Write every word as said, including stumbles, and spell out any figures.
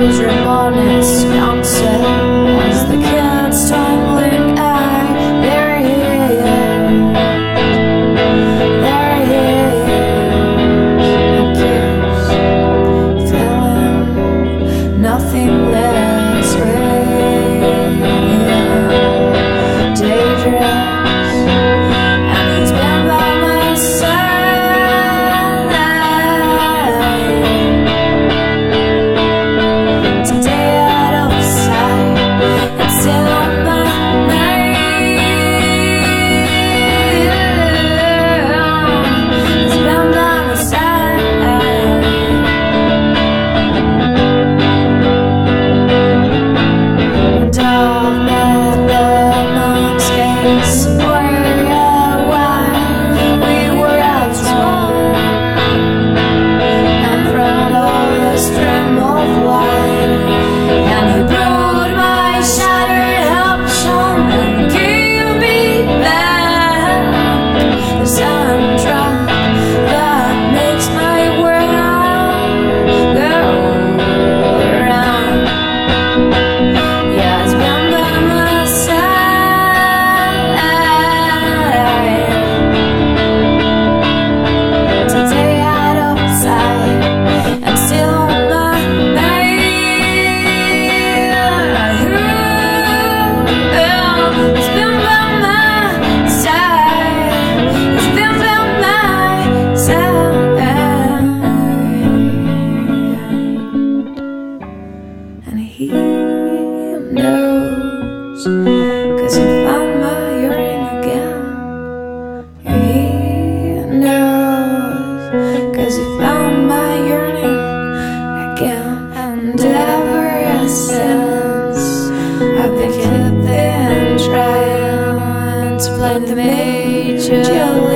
his remotest concept was the cat's tumbling eye. There he is, there he is, and keeps telling nothing less real. Daydreams, and he's been by my side today, out of sight, it's still on my mind. He's been by my side. And I've met the monks' gates where a while we were as one, and from all the stream of light, and he brought my shattered option and gave me back the soundtrack that makes my world go round. Yeah, it's been by my side today, out of sight, and still on my mind. It's been by my side, it's been by my side, and he knows, 'cause he found my ring again. He knows, 'cause he found my yearning again. And ever since I've been keeping trying to play the major